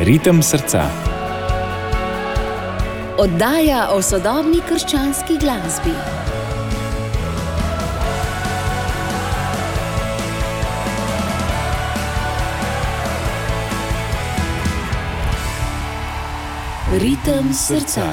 Ritem srca. Oddaja o sodobni krščanski glasbi. Ritem srca.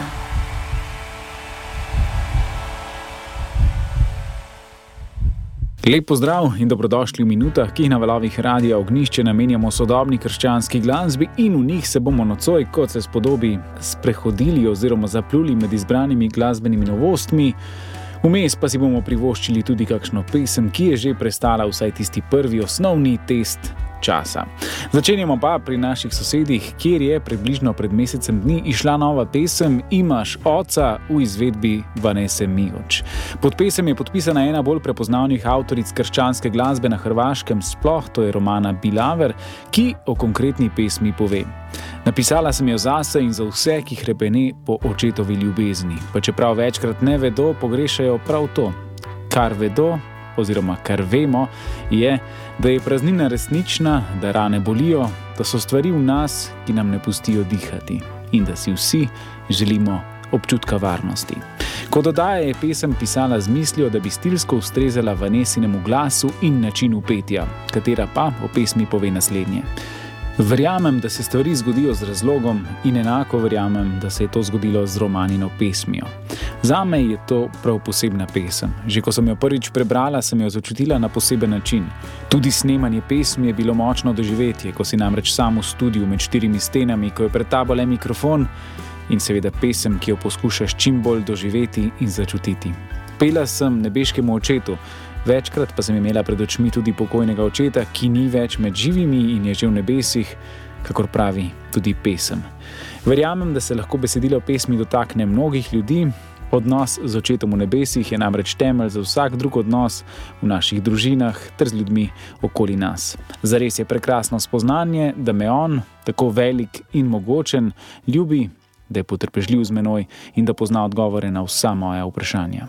Lep pozdrav in dobrodošli v minutah, ki jih na valovih Radia Ognjišče namenjamo sodobni krščanski glasbi in v njih se bomo nocoj, kot se spodobi, sprehodili oziroma zapluli med izbranimi glasbenimi novostmi. Vmes pa si bomo privoščili tudi kakšno pesem, ki je že prestala vsaj tisti prvi osnovni test časa. Začenjamo pa pri naših sosedih, kjer je približno pred mesecem dni išla nova pesem Imaš oca v izvedbi Vanese Mijoč. Pod pesem je podpisana ena bolj prepoznavnih avtoric krščanske glasbe na Hrvaškem sploh, to je Romana Bilaver, ki o konkretni pesmi pove: Napisala sem jo zase in za vse, ki hrebene po očetovi ljubezni, pa čeprav večkrat ne vedo, pogrešajo prav to. Kar vedo, oziroma kar vemo, je, da je praznina resnična, da rane bolijo, da so stvari v nas, ki nam ne pustijo dihati in da si vsi želimo občutka varnosti. Kot dodaja, je pesem pisala z mislijo, da bi stilsko ustrezala Vanesinemu glasu in načinu petja, katera pa o pesmi pove naslednje. Verjamem, da se stvari zgodijo z razlogom in enako verjamem, da se je to zgodilo z Romanino pesmijo. Zame je to prav posebna pesem. Že ko sem jo prvič prebrala, sem jo začutila na poseben način. Tudi snemanje pesmi je bilo močno doživetje, ko si namreč sam v studiu med 4 stenami, ko je pred tabo le mikrofon in seveda pesem, ki jo poskušaš čim bolj doživeti in začutiti. Pela sem nebeškemu očetu, večkrat pa sem imela pred očmi tudi pokojnega očeta, ki ni več med živimi in je že v nebesih, kakor pravi tudi pesem. Verjamem, da se lahko besedilo pesmi dotakne mnogih ljudi. Odnos z očetom v nebesih je namreč temelj za vsak drug odnos v naših družinah ter z ljudmi okoli nas. Zares je prekrasno spoznanje, da me on, tako velik in mogočen, ljubi, da je potrpežljiv z menoj in da pozna odgovore na vsa moja vprašanja.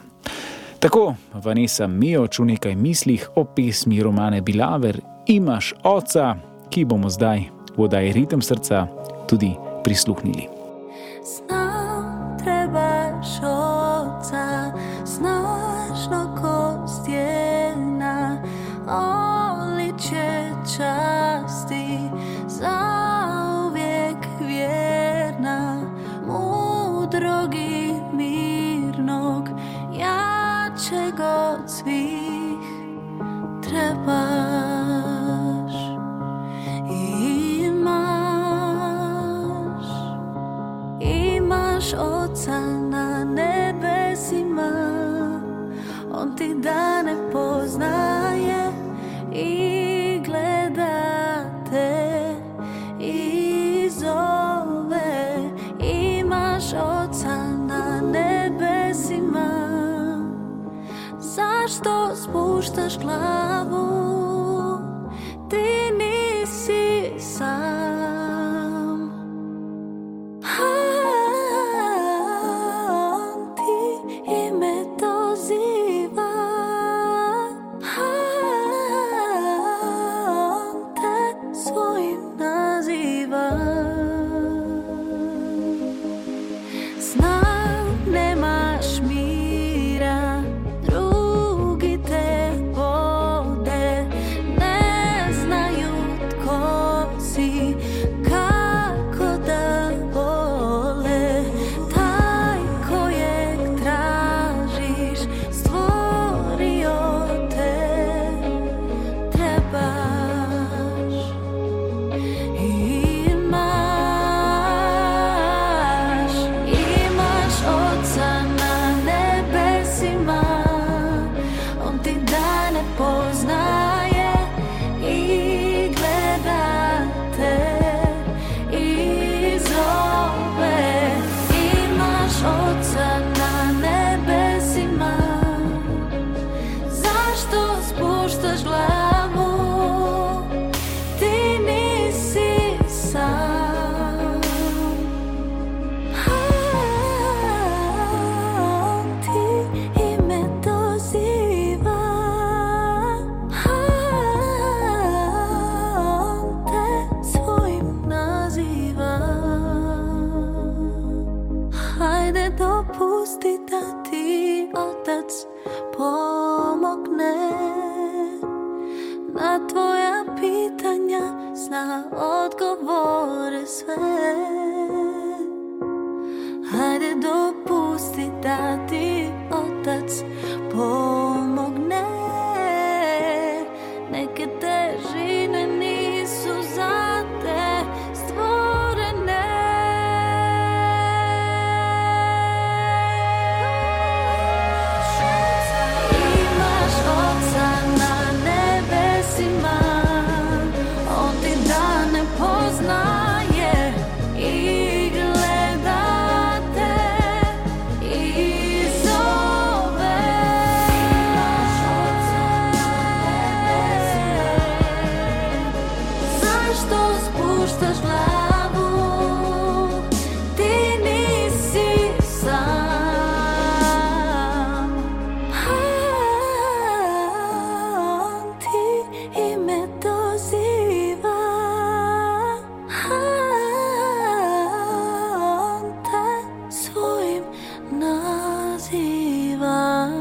Tako Vanesa Mijoč v nekaj mislih o pesmi Romane Bilaver Imaš oca, ki bomo zdaj v oddaji Ritem srca tudi prisluhnili. Trebaš oca, snažno ko stjena, oličje časti, zauvijek vjerna, mudrog i mirnog, jačeg od svih trebaš. Imaš oca na nebesima, on ti dane poznaje i gleda te i zove. Imaš oca na nebesima, zašto spuštaš glavu, ti nisi sam. Nemaš mira, drugi te na tvoja pitanja zna odgovore sve. Hajde dopusti da ti Otac pomogne. Neke težine nisu za te stvorene. Imaš Oca na nebesima, On ti dane poznaje i gleda te i zove. Imaš Oca na nebesima, zašto spuštaš glavu? Ti nisi sam. On ti ime doziva. On te svojim naziva.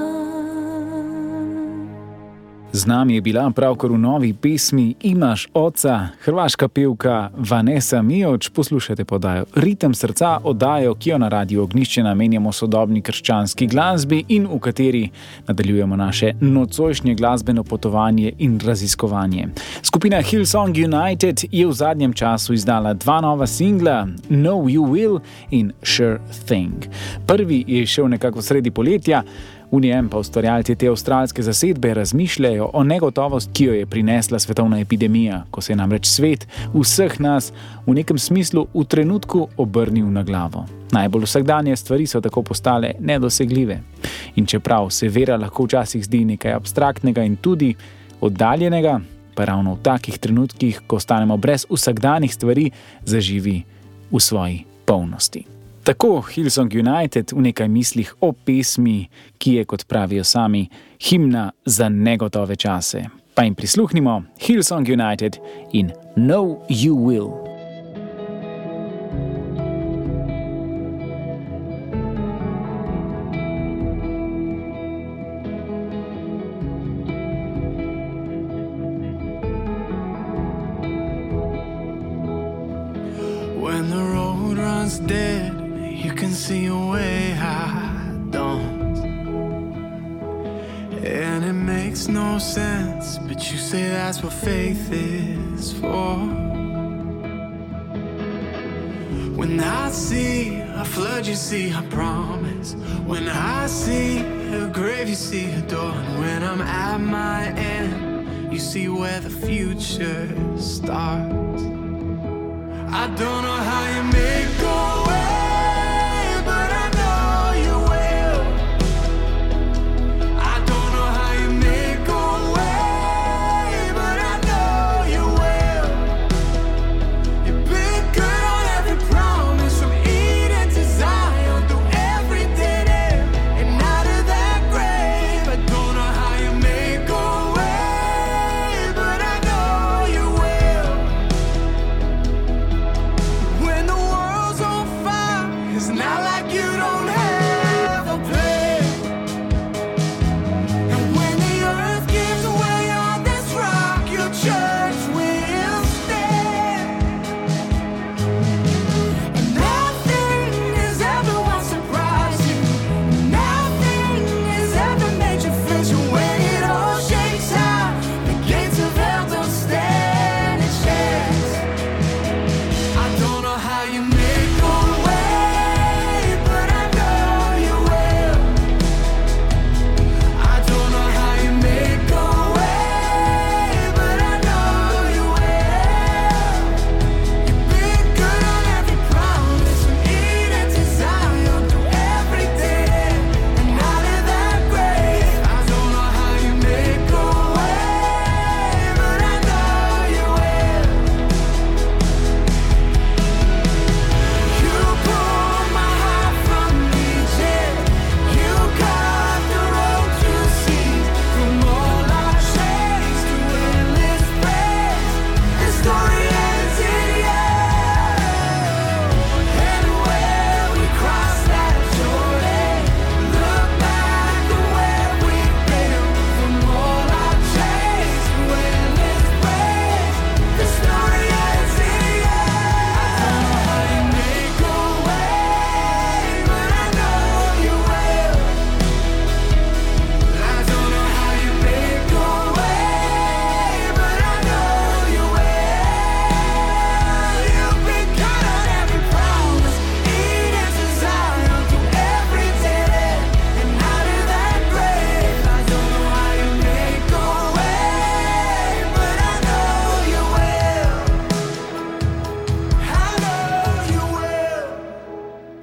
Z nami je bila pravkar v novi pesmi Imaš Oca hrvaška pevka Vanessa Mioč. Poslušajte podajo Ritem srca, oddajo, ki jo na Radiu Ognjišče namenjamo sodobni krščanski glasbi in v kateri nadaljujemo naše nocojšnje glasbeno potovanje in raziskovanje. Skupina Hillsong United je v zadnjem času izdala 2 nova singla, Know You Will in Sure Thing. Prvi je šel nekako sredi poletja, v njem pa ustvarjalci te avstralske zasedbe razmišljajo o negotovosti, ki jo je prinesla svetovna epidemija, ko se je namreč svet vseh nas v nekem smislu v trenutku obrnil na glavo. Najbolj vsakdanje stvari so tako postale nedosegljive. In čeprav se vera lahko včasih zdi nekaj abstraktnega in tudi oddaljenega, pa ravno v takih trenutkih, ko ostanemo brez vsakdanjih stvari, zaživi v svoji polnosti. Tako Hillsong United v nekaj mislih o pesmi, ki je, kot pravijo sami, himna za negotove čase. Pa jim prisluhnimo, Hillsong United in Know You Will. When the road runs dead, you can see a way I don't. And it makes no sense, but you say that's what faith is for. When I see a flood, you see a promise. When I see a grave, you see a door. And when I'm at my end, you see where the future starts. I don't know how you make go away, but I know you will. I don't know how you make go away, but I know you will. You've been good on every promise, from Eden to Zion, through every dead end and out of that grave. I don't know how you make go away, but I know you will. When the world's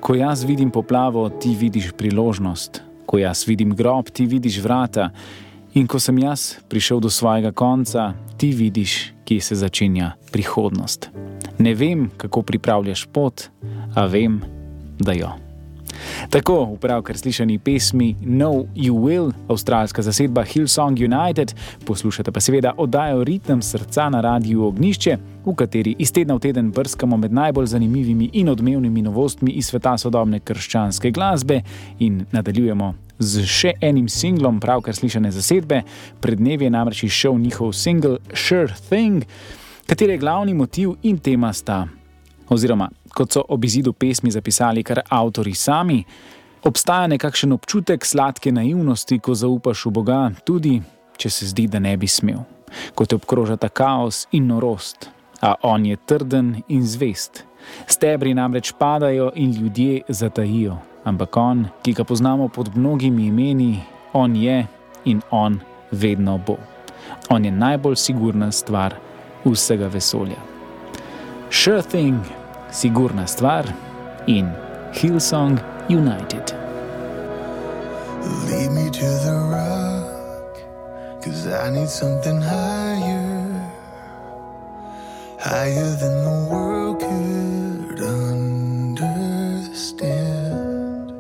Ko jaz vidim poplavo, ti vidiš priložnost. Ko jaz vidim grob, ti vidiš vrata. In ko sem jaz prišel do svojega konca, ti vidiš, kje se začenja prihodnost. Ne vem, kako pripravljaš pot, a vem, da jo. Tako v pravkar slišani pesmi Know You Will, avstralska zasedba Hillsong United, poslušate pa seveda oddajo Ritem srca na Radiu Ognišče, v kateri iz tedna v teden brskamo med najbolj zanimivimi in odmevnimi novostmi iz sveta sodobne krščanske glasbe in nadaljujemo z še enim singlom pravkar slišane zasedbe. Pred dnevi je namreč izšel njihov single Sure Thing, katere glavni motiv in tema sta, oziroma kot so ob izidu pesmi zapisali kar avtori sami, obstaja nekakšen občutek sladke naivnosti, ko zaupaš v Boga, tudi če se zdi, da ne bi smel. Ko te obkrožata kaos in norost, a on je trden in zvest. Stebri namreč padajo in ljudje zatajijo, ampak on, ki ga poznamo pod mnogimi imeni, on je in on vedno bo. On je najbolj sigurna stvar vsega vesolja. Sure Thing, sigurna stvar in Hillsong United. Lead me to the rock, 'cause I need something higher than the world could understand.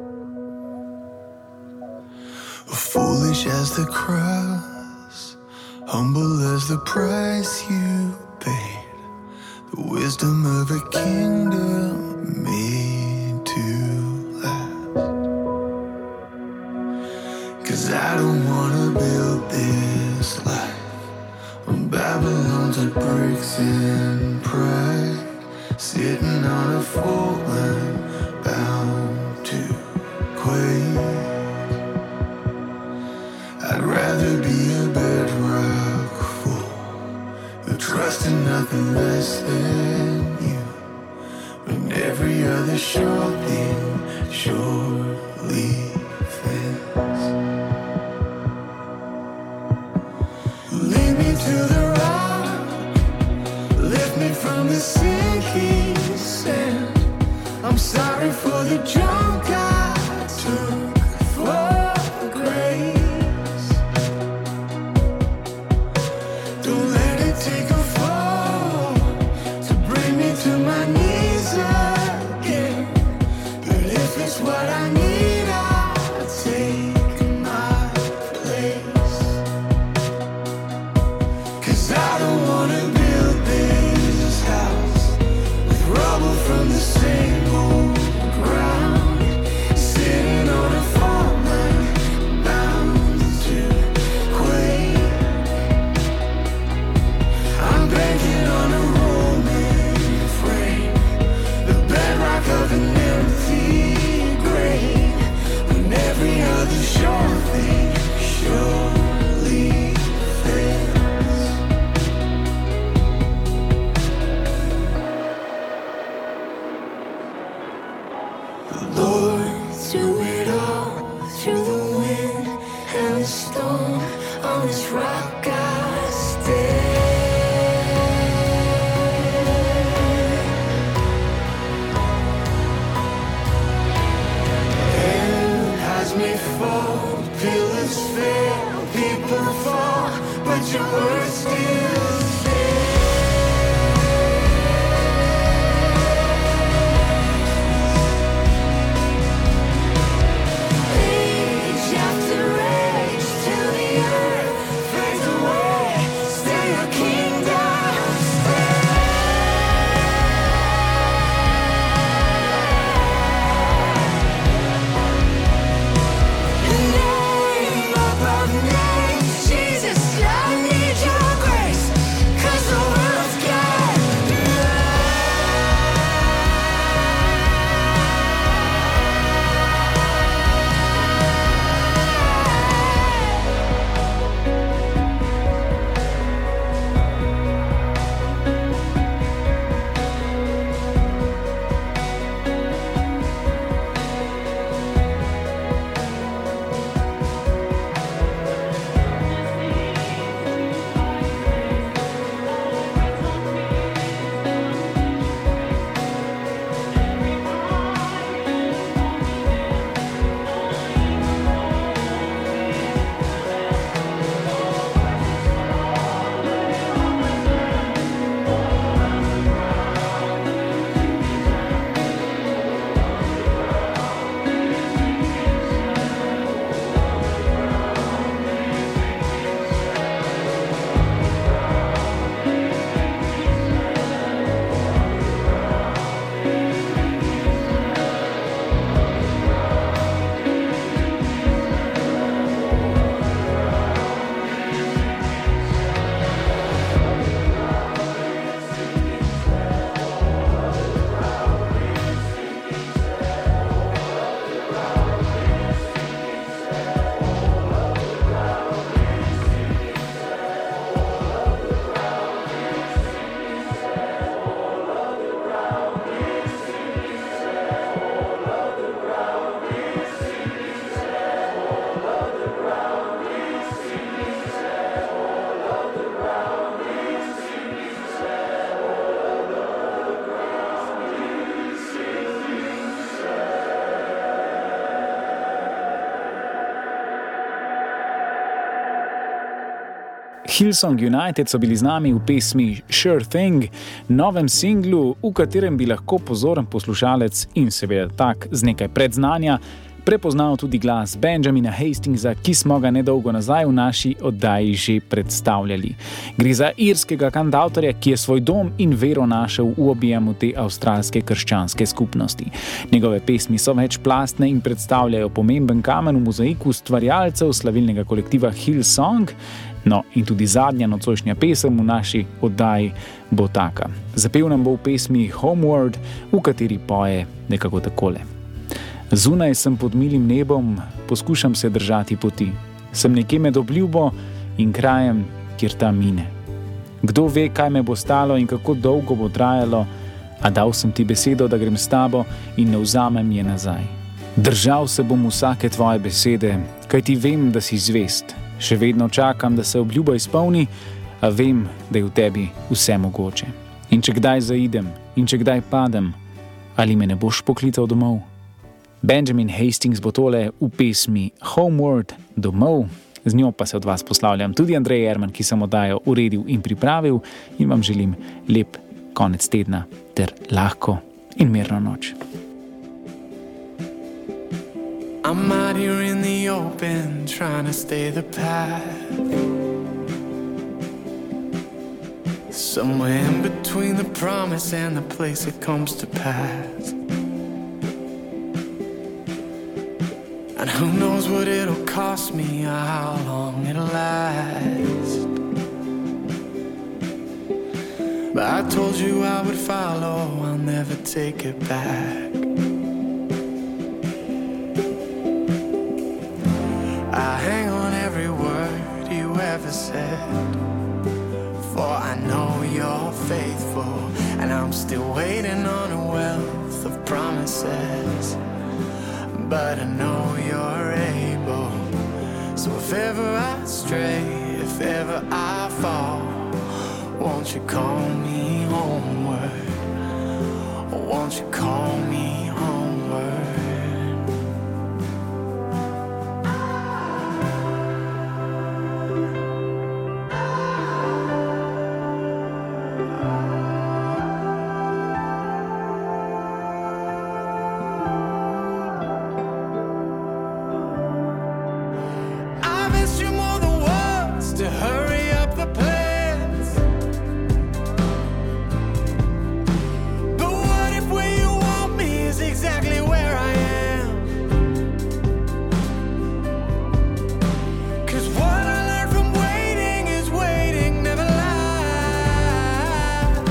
Foolish as the cross, humble as the price you paid, the wisdom of a kingdom made to last. 'Cause I don't wanna build this life on Babylon's bricks and pride, sitting on a fallen bound to quake. I'd rather be a bedrock fool who trusts in nothing less than you, when every other sure thing surely fails. Lead me to the rock, lift me from the sinking sand. I'm sorry for the junk I took for grace. Don't let it take a fall to bring me to my knees again. But if it's what I need, I'll take my place. 'Cause I don't wanna build this house with rubble from the same old ground. Hillsong United so bili z nami v pesmi Sure Thing, novem singlu, v katerem bi lahko pozoren poslušalec in seveda tak z nekaj predznanja prepoznal tudi glas Benjamina Hastingsa, ki smo ga nedolgo nazaj v naši oddaji že predstavljali. Gre za irskega kantavtorja, ki je svoj dom in vero našel v objemu te avstralske krščanske skupnosti. Njegove pesmi so večplastne in predstavljajo pomemben kamen v mozaiku ustvarjalcev slavilnega kolektiva Hillsong. No, in tudi zadnja nocojšnja pesem v naši oddaji bo taka. Zapel nam bo v pesmi Homeward, v kateri poje nekako takole. Zunaj sem pod milim nebom, poskušam se držati poti. Sem nekje med obljubo in krajem, kjer ta mine. Kdo ve, kaj me bo stalo in kako dolgo bo trajalo, a dal sem ti besedo, da grem s tabo in ne vzamem je nazaj. Držal se bom vsake tvoje besede, kajti vem, da si zvest. Še vedno čakam, da se obljuba izpolni, a vem, da je v tebi vse mogoče. In če kdaj zaidem, in če kdaj padem, ali me ne boš poklical domov? Benjamin Hastings bo tole v pesmi Homeward, domov. Z njo pa se od vas poslavljam tudi Andrej Erman, ki sem oddajo uredil in pripravil in vam želim lep konec tedna ter lahko in mirno noč. I'm out here in the open, trying to stay the path. Somewhere in between the promise and the place it comes to pass. And who knows what it'll cost me or how long it'll last. But I told you I would follow, I'll never take it back. I hang on every word you ever said, for I know you're faithful, and I'm still waiting on a wealth of promises. But I know you're able, so if ever I stray, if ever I fall, won't you call me homeward, or won't you call me homeward? To hurry up the plans, but what if where you want me is exactly where I am? 'Cause what I learned from waiting is waiting never lasts.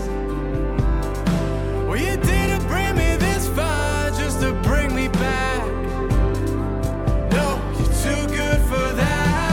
Well, you didn't bring me this far just to bring me back. No, you're too good for that.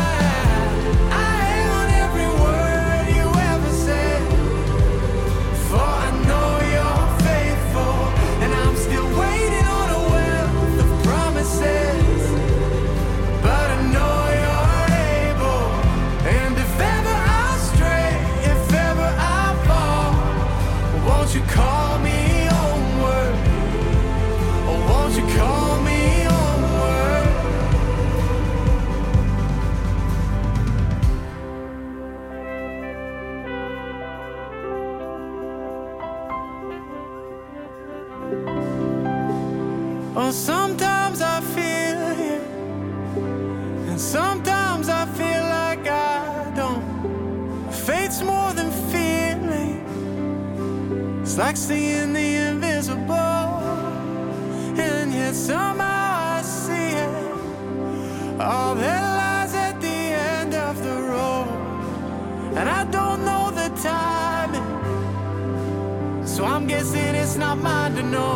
Won't you call me homeward, or won't you call me homeward? Oh, sometimes I feel you, and sometimes I feel like I don't. Faith's more than feeling. It's like seeing the invisible, and yet somehow I see it. All that lies at the end of the road, and I don't know the timing, so I'm guessing it's not mine to know.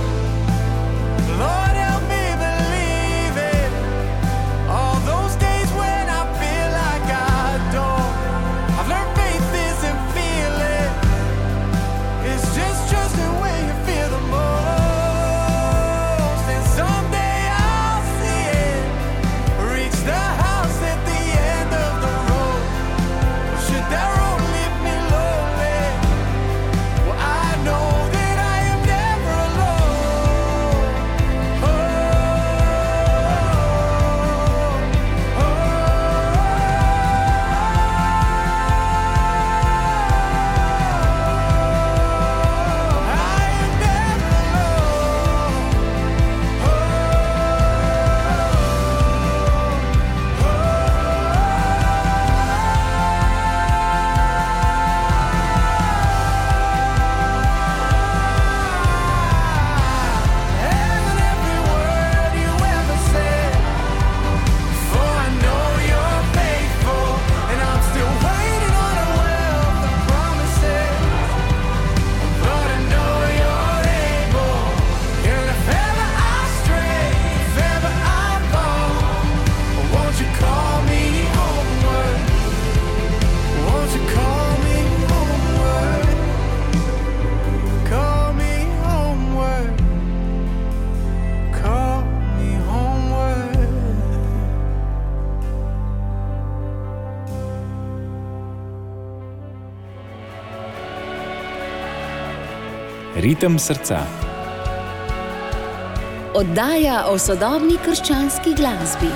Lord, help me believe it. All those days when I feel like I don't. I've learned faith isn't feeling, it's just trusting when you feel the most. And someday I'll see it, reach the house at the end of the road. Or should that road leave me lonely? Well, I know that I am never alone. Ritem srca. Oddaja o sodobni krščanski glasbi.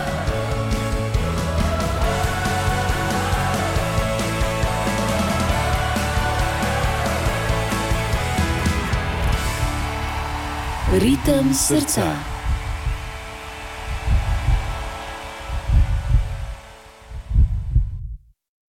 Ritem srca.